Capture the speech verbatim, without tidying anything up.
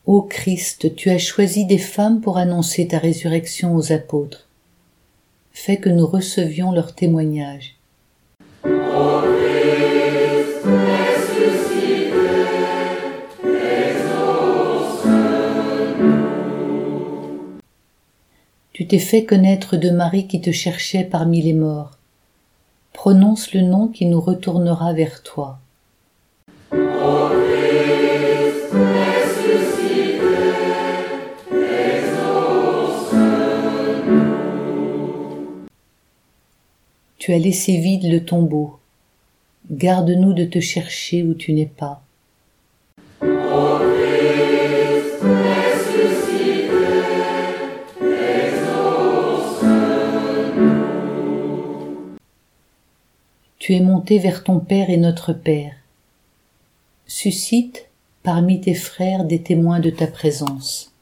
Ô Christ, tu as choisi des femmes pour annoncer ta résurrection aux apôtres. Fais que nous recevions leur témoignage. Ô Christ, ressuscité, exauce-nous. Tu t'es fait connaître de Marie qui te cherchait parmi les morts. Prononce le nom qui nous retournera vers toi. Ô Christ, ressuscité, exauce-nous. Tu as laissé vide le tombeau. Garde-nous de te chercher où tu n'es pas. Ô Christ, ressuscité, exauce-nous. Tu es monté vers ton Père et notre Père. Suscite parmi tes frères des témoins de ta présence.